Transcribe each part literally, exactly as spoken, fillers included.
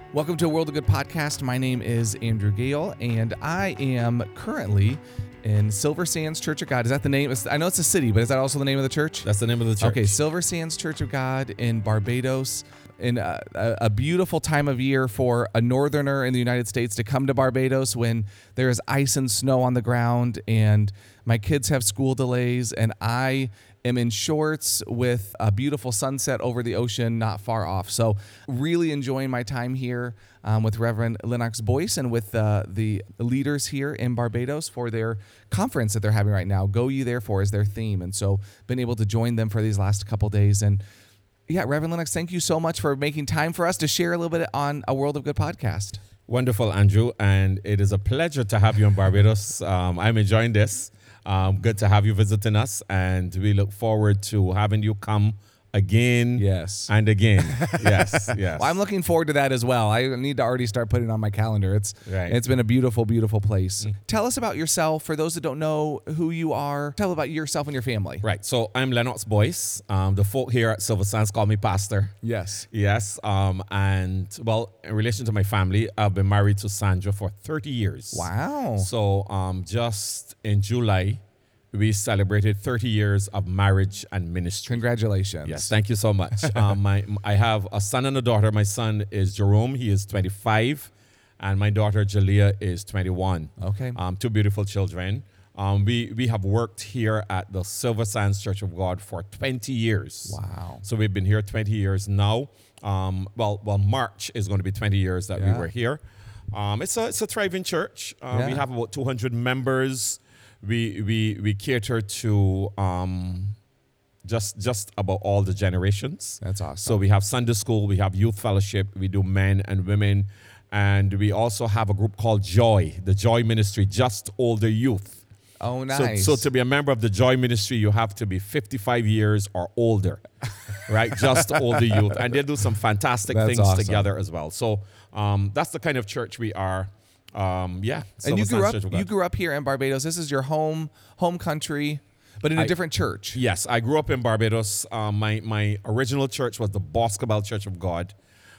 Welcome to a World of Good podcast. My name is Andrew Gale, and I am currently in Silver Sands Church of God. Is that the name? I know it's a city, but is that also the name of the church? That's the name of the church. Okay, Silver Sands Church of God in Barbados. In a, a beautiful time of year for a northerner in the United States to come to Barbados when there is ice and snow on the ground and my kids have school delays and I am in shorts with a beautiful sunset over the ocean not far off. So really enjoying my time here um, with Reverend Lennox Boyce and with uh, the leaders here in Barbados for their conference that they're having right now. Go Ye Therefore is their theme. And so been able to join them for these last couple days. And yeah, Reverend Lennox, thank you so much for making time for us to share a little bit on a World of Good podcast. Wonderful, Andrew, and it is a pleasure to have you in Barbados. Um, I'm enjoying this. Um, good to have you visiting us, and we look forward to having you come again Yes. and again. Yes, yes. Well, I'm looking forward to that as well. I need to already start putting it on my calendar. It's Right. It's been a beautiful, beautiful place. Mm. Tell us about yourself. For those that don't know who you are, tell about yourself and your family. Right, so I'm Lennox Boyce. Um, the folk here at Silver Sands call me Pastor. Yes. Yes, um, and well, in relation to my family, I've been married to Sandra for thirty years. Wow. So um, just in July, we celebrated thirty years of marriage and ministry. Congratulations. Yes, thank you so much. um, my, I have a son and a daughter. My son is Jerome. He is twenty-five. And my daughter, Jalea, is twenty-one. Okay. Um, two beautiful children. Um, we, we have worked here at the Silver Sands Church of God for twenty years. Wow. So we've been here twenty years now. Um, well, well, March is going to be twenty years that Yeah. we were here. Um, it's a it's a thriving church. Uh, Yeah. We have about two hundred members. We we we cater to um, just just about all the generations. That's awesome. So we have Sunday school, we have youth fellowship, we do men and women, and we also have a group called Joy, the Joy Ministry, just older youth. Oh, nice. So, so to be a member of the Joy Ministry, you have to be fifty-five years or older, right? Just older youth, and they do some fantastic That's things awesome. together as well. So um, that's the kind of church we are. Um, yeah, and you Silver grew Sands up Church of you God. grew up here in Barbados. This is your home home country, but in a I- different church. Yes, I grew up in Barbados. Um, my my original church was the Boscobel Church of God.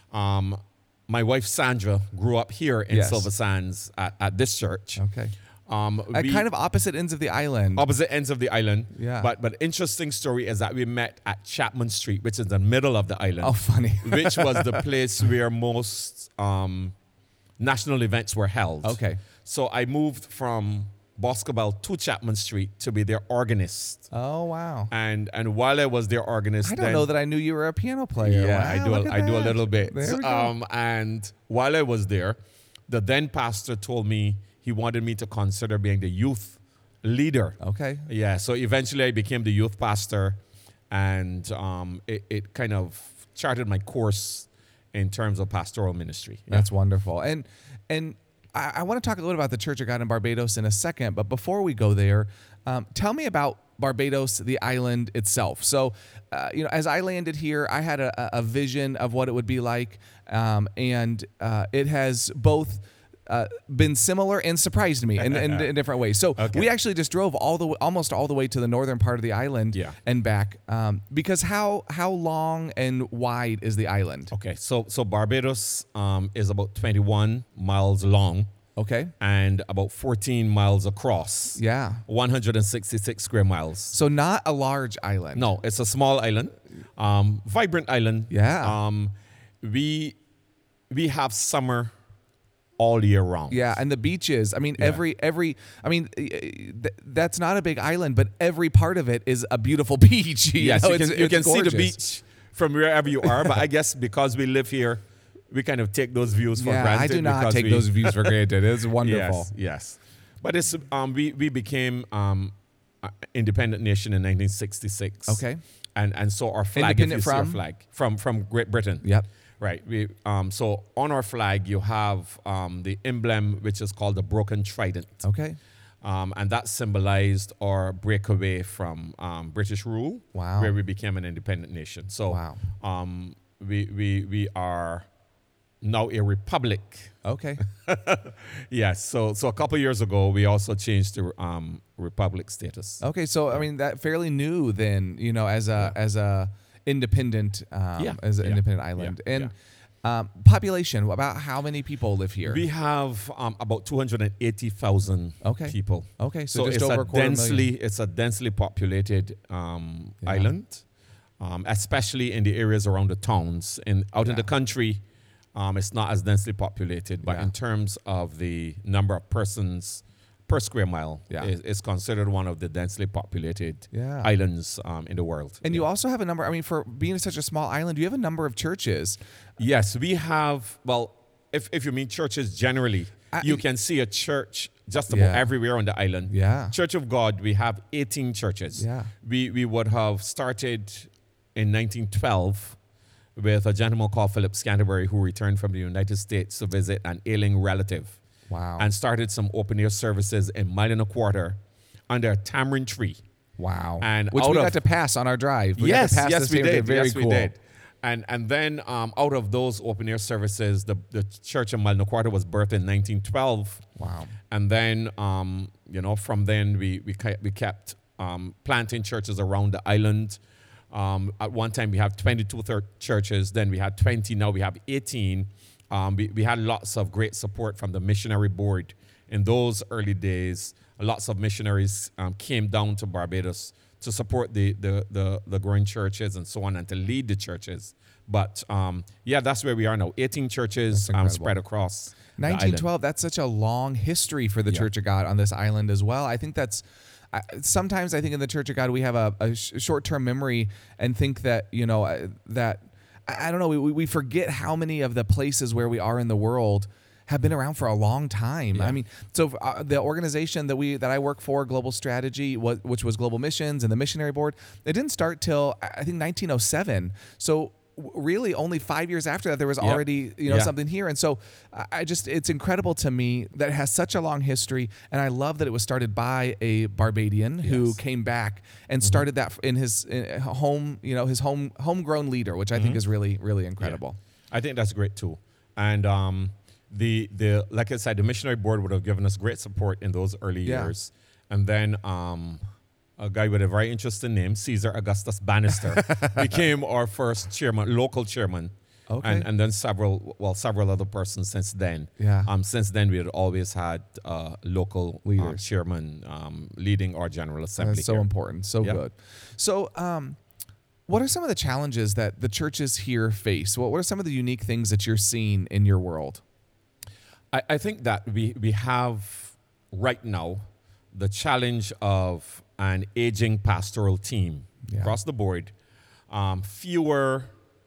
Um, my wife Sandra grew up here in Yes. Silver Sands at, at this church. Okay. Um, At we- kind of opposite ends of the island. opposite ends of the island. Yeah. But but interesting story is that we met at Chapman Street, which is the middle of the island. Oh, funny. Which was the place where most um, national events were held. Okay. So I moved from Boscobel to Chapman Street to be their organist. Oh, wow. And and while I was their organist, I don't then, know that I knew you were a piano player. Yeah, Wow, I do. look A, at I do a that. little bit. There we go. Um, and while I was there, the then pastor told me he wanted me to consider being the youth leader. Okay. Yeah. So eventually, I became the youth pastor, and um, it, it kind of charted my course in terms of pastoral ministry. Yeah. That's wonderful. And and I, I want to talk a little about the Church of God in Barbados in a second, but before we go there, um, tell me about Barbados, the island itself. So, uh, you know, as I landed here, I had a, a vision of what it would be like, um, and uh, it has both uh, been similar and surprised me in, in, in different ways. So Okay. we actually just drove all the w- almost all the way to the northern part of the island Yeah. and back, um, because how how long and wide is the island? Okay. So so Barbados um, is about twenty-one miles long Okay. and about fourteen miles across. Yeah. one hundred sixty-six square miles. So not a large island. No, it's a small island, um, vibrant island. Yeah. Um, we we have summer all year round. Yeah, and the beaches. I mean, Yeah. every every. I mean, eh, th- that's not a big island, but every part of it is a beautiful beach. You Yes, know, you it's- can you it's can see the gorgeous. beach from wherever you are. But I guess because we live here, we kind of take those views for Yeah, granted. I do not because take we- those views for granted. It's wonderful. Yes, yes. But it's um we we became um a independent nation in nineteen sixty-six. Okay. And and so our flag, if you Independent see our from? flag from from Great Britain. Yep. Right. We um so on our flag you have um the emblem which is called the broken trident. Okay. Um, and that symbolized our breakaway from um, British rule, Wow. where we became an independent nation. So Wow. um, we, we, we are now a republic. Okay. Yes. So so a couple years ago, we also changed to um, republic status. Okay. So I mean, that fairly new then. You know, as a as a independent um, Yeah, as an yeah, independent island, yeah, and yeah. Um, population, about how many people live here? We have um, about two hundred eighty thousand Okay. people. Okay, so, just it's over a a quarter densely million. it's a densely populated um, Yeah. island, um, especially in the areas around the towns. In out in Yeah. the country, um, it's not as densely populated, but Yeah. in terms of the number of persons per square mile, Yeah. it- it's considered one of the densely populated Yeah. islands um, in the world. And Yeah. you also have a number, I mean, for being such a small island, you have a number of churches. Yes, we have. Well, if, if you mean churches generally, I- you can see a church just about Yeah. everywhere on the island. Yeah. Church of God, we have eighteen churches. Yeah. We we would have started in nineteen twelve with a gentleman called Philip Scanterbury who returned from the United States to visit an ailing relative. Wow. And started some open air services in Mile and a Quarter under a tamarind tree. Wow. And Which out we of- got to pass on our drive. We yes, got to pass yes, this we here. did. Very yes, cool. we did. And and then um, out of those open air services, the, the church in Mile and a Quarter was birthed in nineteen twelve. Wow. And then, um, you know, from then we we, ke- we kept um, planting churches around the island. Um, at one time we have twenty-two thir- churches. Then we had twenty. Now we have eighteen. Um, we, we had lots of great support from the missionary board. In those early days, lots of missionaries um, came down to Barbados to support the, the, the, the growing churches and so on and to lead the churches. But um, yeah, that's where we are now. eighteen churches um, incredible. spread across the nineteen island. twelve, that's such a long history for the Yeah. Church of God on this island as well. I think that's I, sometimes I think in the Church of God we have a, a sh- short-term memory and think that, you know, uh, that I, I don't know, we, we forget how many of the places where we are in the world have been around for a long time. Yeah. I mean, so uh, the organization that we that I work for, Global Strategy, was, which was Global Missions and the Missionary Board, it didn't start till I think nineteen oh seven. So w- really only five years after that there was Yep. already, you know, Yeah. something here. And so I- I just it's incredible to me that it has such a long history, and I love that it was started by a Barbadian who Yes. came back and started that in his in home, you know, his home homegrown leader, which I think is really really incredible. I think that's great too. And um, the the like I said, the missionary board would have given us great support in those early Yeah. years. And then um, a guy with a very interesting name, Caesar Augustus Bannister, became our first chairman, local chairman. Okay. And, and then several, well, several other persons since then. Yeah. Um, since then, we had always had uh, local uh, Leaders. chairman um, leading our General Assembly. That's so here. important. So Yep. good. So, um, what are some of the challenges that the churches here face? What, what are some of the unique things that you're seeing in your world? I, I think that we, we have right now the challenge of an aging pastoral team Yeah. across the board, um, fewer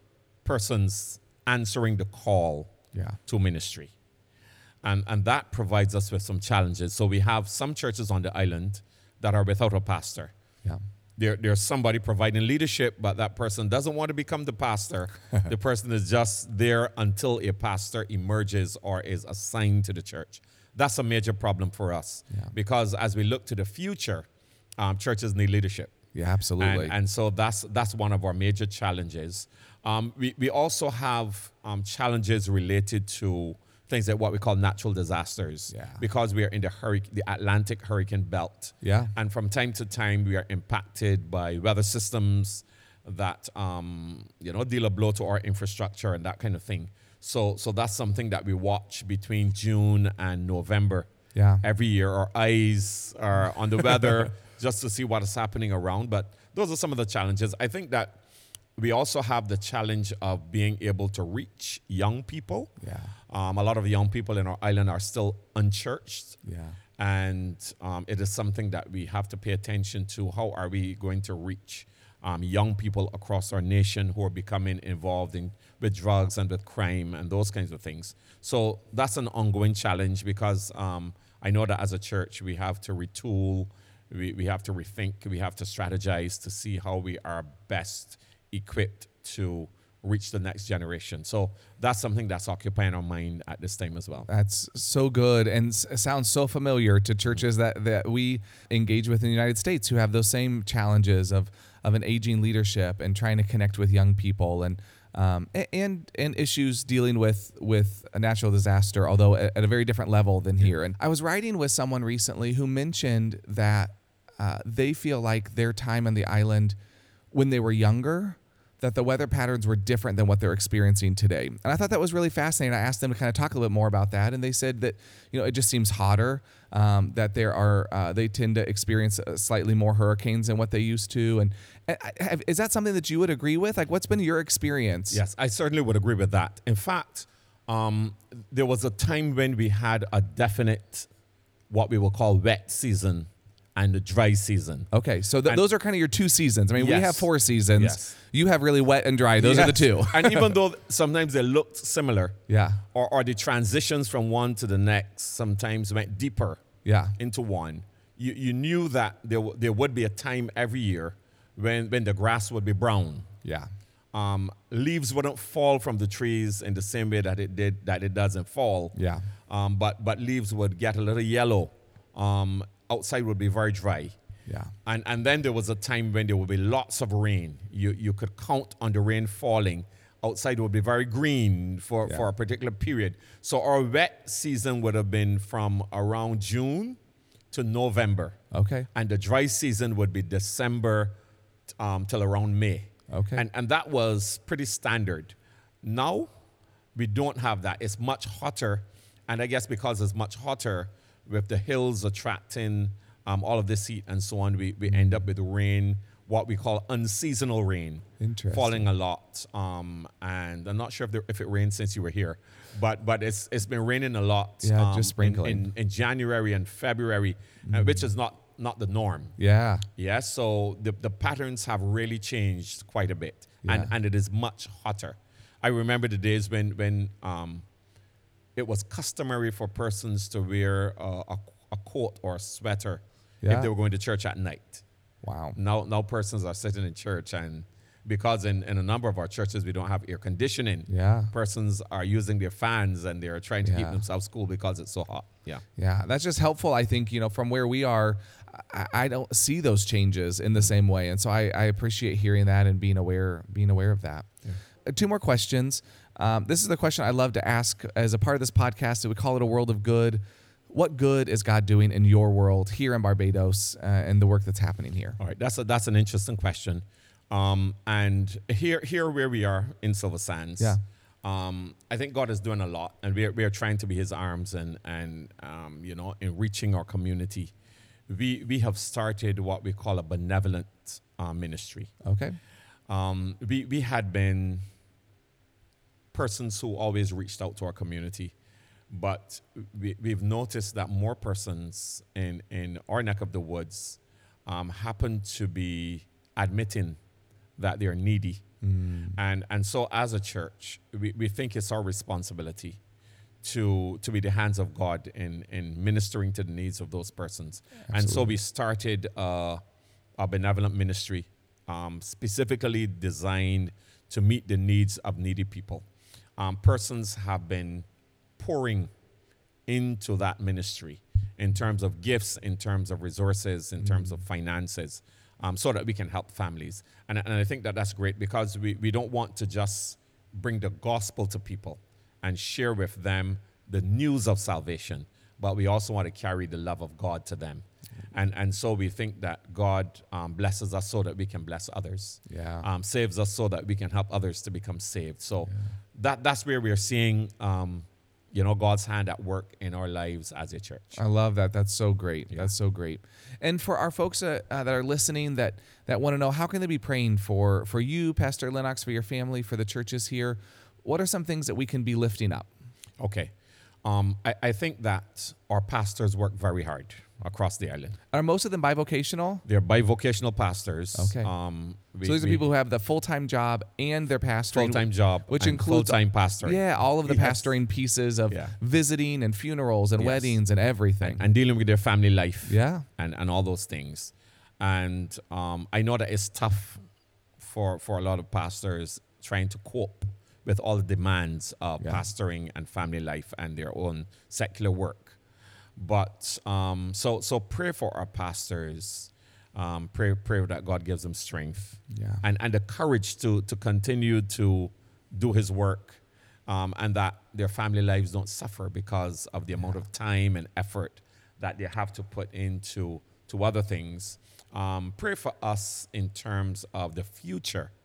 persons answering the call Yeah. to ministry. And, and that provides us with some challenges. So we have some churches on the island that are without a pastor. Yeah. There, there's somebody providing leadership, but that person doesn't want to become the pastor. The person is just there until a pastor emerges or is assigned to the church. That's a major problem for us Yeah. because as we look to the future, um, churches need leadership. Yeah, absolutely. And, and so that's that's one of our major challenges. Um, we, we also have um, challenges related to things like what we call natural disasters. Yeah. Because we are in the hurric- the Atlantic hurricane belt. Yeah. And from time to time, we are impacted by weather systems that um, you know deal a blow to our infrastructure and that kind of thing. So so that's something that we watch between June and November. Yeah. Every year, our eyes are on the weather just to see what is happening around. But those are some of the challenges. I think that we also have the challenge of being able to reach young people. Yeah. Um, a lot of young people in our island are still unchurched. Yeah. And um, it is something that we have to pay attention to. How are we going to reach um, young people across our nation who are becoming involved in with drugs and with crime and those kinds of things? So that's an ongoing challenge because um, I know that as a church we have to retool, we, we have to rethink, we have to strategize to see how we are best equipped to reach the next generation. So that's something that's occupying our mind at this time as well. That's so good and s- sounds so familiar to churches that, that we engage with in the United States who have those same challenges of, of an aging leadership and trying to connect with young people and um, a- and and issues dealing with with a natural disaster, although at, at a very different level than here. And I was writing with someone recently who mentioned that uh, they feel like their time on the island when they were younger, that the weather patterns were different than what they're experiencing today. And I thought that was really fascinating. I asked them to kind of talk a little bit more about that, and they said that, you know, it just seems hotter, um, that there are, uh, they tend to experience uh, slightly more hurricanes than what they used to. And, and I, have, is that something that you would agree with? Like, what's been your experience? Yes, I certainly would agree with that. In fact, um, there was a time when we had a definite, what we will call wet season and the dry season. Okay, so th- And- those are kind of your two seasons. I mean, we Yes. have four seasons. Yes. You have really wet and dry. Those are the Yes. two. And even though sometimes they looked similar, Yeah, or, or the transitions from one to the next sometimes went deeper yeah, into one, you, you knew that there, w- there would be a time every year when, when the grass would be brown. yeah, Um, leaves wouldn't fall from the trees in the same way that it did that it doesn't fall. yeah, Um, but but leaves would get a little yellow. Um, outside would be very dry. yeah, And and then there was a time when there would be lots of rain. You you could count on the rain falling. Outside would be very green for, Yeah. for a particular period. So our wet season would have been from around June to November. okay, And the dry season would be December um, till around May. Okay. And and that was pretty standard. Now we don't have that. It's much hotter. And I guess because it's much hotter, with the hills attracting um, all of this heat and so on, we, we end up with rain, what we call unseasonal rain. Interesting. Falling a lot. Um, and I'm not sure if, there, if it rained since you were here, but but it's it's been raining a lot. Yeah, um, just sprinkling. In, in, in January and February, uh, which is not, not the norm. yeah, Yeah, so the, the patterns have really changed quite a bit, and, Yeah. and it is much hotter. I remember the days when, when um, it was customary for persons to wear a, a, a coat or a sweater Yeah. if they were going to church at night. wow, Now, now persons are sitting in church, and because in, in a number of our churches we don't have air conditioning, yeah. persons are using their fans and they're trying to keep Yeah. themselves cool because it's so hot. Yeah. Yeah, that's just helpful. I think, you know, from where we are, I, I don't see those changes in the same way. And so I, I appreciate hearing that and being aware, being aware of that. Uh, Two more questions. Um, this is the question I love to ask as a part of this podcast. We call it A World of Good. What good is God doing in your world here in Barbados uh, and the work that's happening here? All right, that's a, that's an interesting question. Um, and here here where we are in Silver Sands, Yeah. um, I think God is doing a lot, and we are, we are trying to be His arms and and um, you know, in reaching our community. We we have started what we call a benevolent uh, ministry. Okay. Um, we we had been persons who always reached out to our community, but we, we've noticed that more persons in, in our neck of the woods um, happen to be admitting that they're needy. Mm. And, and so as a church, we, we think it's our responsibility to, to be the hands of God in, in ministering to the needs of those persons. And so we started uh, a benevolent ministry um, specifically designed to meet the needs of needy people. Um, persons have been pouring into that ministry in terms of gifts, in terms of resources, in terms of finances, um, so that we can help families. And, and I think that that's great because we, we don't want to just bring the gospel to people and share with them the news of salvation, but we also want to carry the love of God to them. And, and so we think that God um, blesses us so that we can bless others. Yeah. Um, saves us so that we can help others to become saved. So that that's where we're seeing, um, you know, God's hand at work in our lives as a church. I love that. That's so great. That's so great. And for our folks uh, uh, that are listening that that want to know, how can they be praying for for you, Pastor Lennox, for your family, for the churches here? What are some things that we can be lifting up? Okay. Um, I, I think that our pastors work very hard across the island. Are most of them bivocational? They're bivocational pastors. Okay. Um, we, So these are we- people who have the full-time job and their pastoring. full-time job, which and includes full-time pastoring. Yeah, all of the Yes. pastoring pieces of Yeah. visiting and funerals and Yes. weddings and everything. and dealing with their family life. Yeah. And, and all those things. And um, I know that it's tough for, for a lot of pastors trying to cope with all the demands of Yeah. pastoring and family life and their own secular work. But um, so so pray for our pastors. Um, pray pray that God gives them strength Yeah. and, and the courage to to continue to do His work, um, and that their family lives don't suffer because of the amount of time and effort that they have to put into to other things. Um, pray for us in terms of the future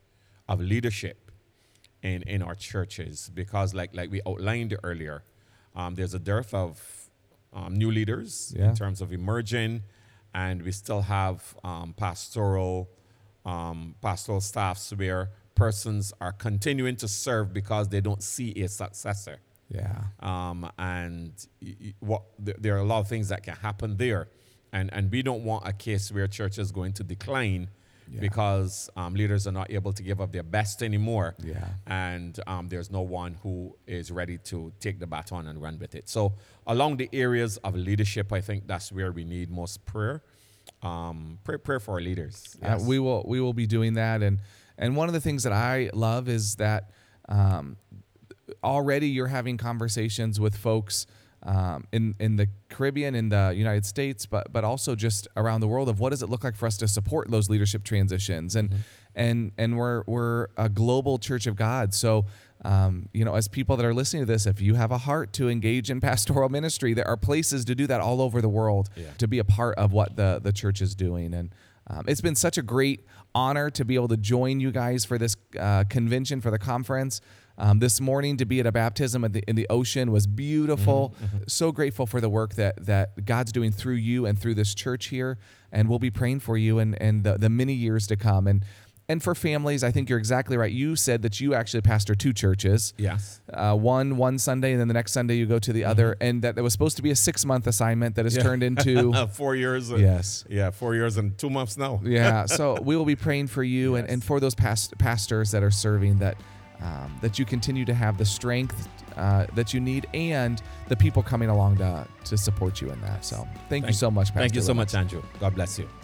of leadership in, in our churches, because like like we outlined earlier, um, there's a dearth of um, new leaders Yeah. in terms of emerging, and we still have um, pastoral um, pastoral staffs where persons are continuing to serve because they don't see a successor. Yeah. Um, and y- y- what th- there are a lot of things that can happen there, and and we don't want a case where church is going to decline Yeah. because um, leaders are not able to give up their best anymore. Yeah. And um, there's no one who is ready to take the baton and run with it. So along the areas of leadership, I think that's where we need most prayer. Um, pray, pray for our leaders. Uh, we will we will be doing that, and and one of the things that I love is that um, already you're having conversations with folks um, in in the Caribbean, in the United States, but but also just around the world of what does it look like for us to support those leadership transitions, and Mm-hmm. and and we're we're a global Church of God, so. Um, you know, as people that are listening to this, if you have a heart to engage in pastoral ministry, there are places to do that all over the world, Yeah. to be a part of what the, the church is doing. And um, it's been such a great honor to be able to join you guys for this uh, convention, for the conference. Um, this morning to be at a baptism in the, in the ocean was beautiful. Mm-hmm, So grateful for the work that, that God's doing through you and through this church here. And we'll be praying for you and, and the, the many years to come. And And for families, I think you're exactly right. You said that you actually pastor two churches. Yes. Uh, one one Sunday, and then the next Sunday you go to the other, and that it was supposed to be a six month assignment that has Yeah. turned into four years. uh, yes, Yeah, four years and two months now. yeah. So we will be praying for you and, Yes. and for those past pastors that are serving, that um, that you continue to have the strength uh, that you need and the people coming along to to support you in that. So thank, you so much, Pastor. Thank you so Lennox. much, Andrew. God bless you.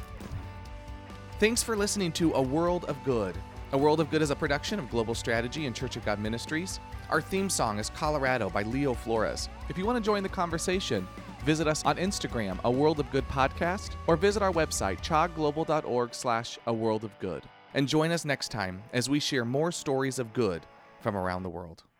Thanks for listening to A World of Good. A World of Good is a production of Global Strategy and Church of God Ministries. Our theme song is Colorado by Leo Flores. If you want to join the conversation, visit us on Instagram, A World of Good Podcast, or visit our website, chogglobal.org slash A World of Good. And join us next time as we share more stories of good from around the world.